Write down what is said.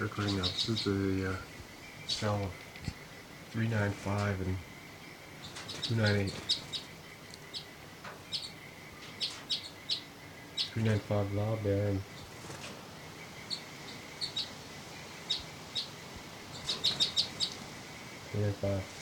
recording now. This is the cell 395 and 298. 395 loud there and 395.